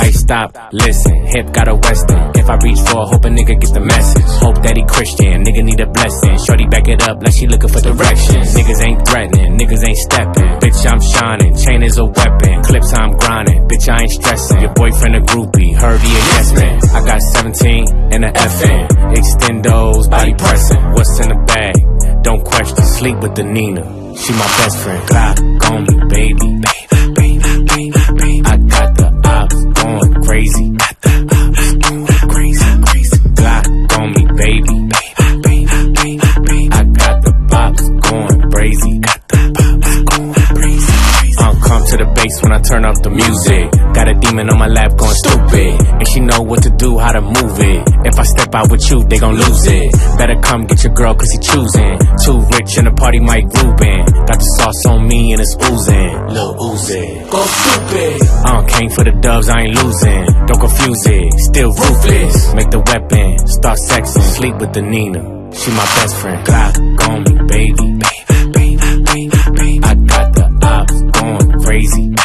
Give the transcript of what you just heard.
might stop, listen. Hip got a western. If I reach for, hope a nigga get the message. Hope that he Christian, nigga need a blessing. Shorty back it up like she looking for directions. Niggas ain't threatening, niggas ain't stepping. Bitch, I'm shining, chain is a weapon. Clips I'm grinding, bitch, I ain't stressing. Your boyfriend a groupie, heard he a yes man. I got 17 and a FN. Extendos, body pressing. What's in the bag? Don't question, sleep with the Nina. She my best friend. Glock on me, baby. I got the ops going crazy. Glock on me, baby. I got the bops going crazy. Come to the bass when I turn up the music. Got a demon on my lap going stupid, and she know what to do, how to move it. If I step out with you, they gon' lose it. Better come get your girl cause he choosing. Too rich in the party, Mike Rubin. Got the sauce on me and it's oozing. Lil Uzi, go stupid. Came for the dubs, I ain't losing. Don't confuse it, still ruthless. Make the weapon, start sexing. Sleep with the Nina, she my best friend. Glock on me, baby. I got the ops going crazy.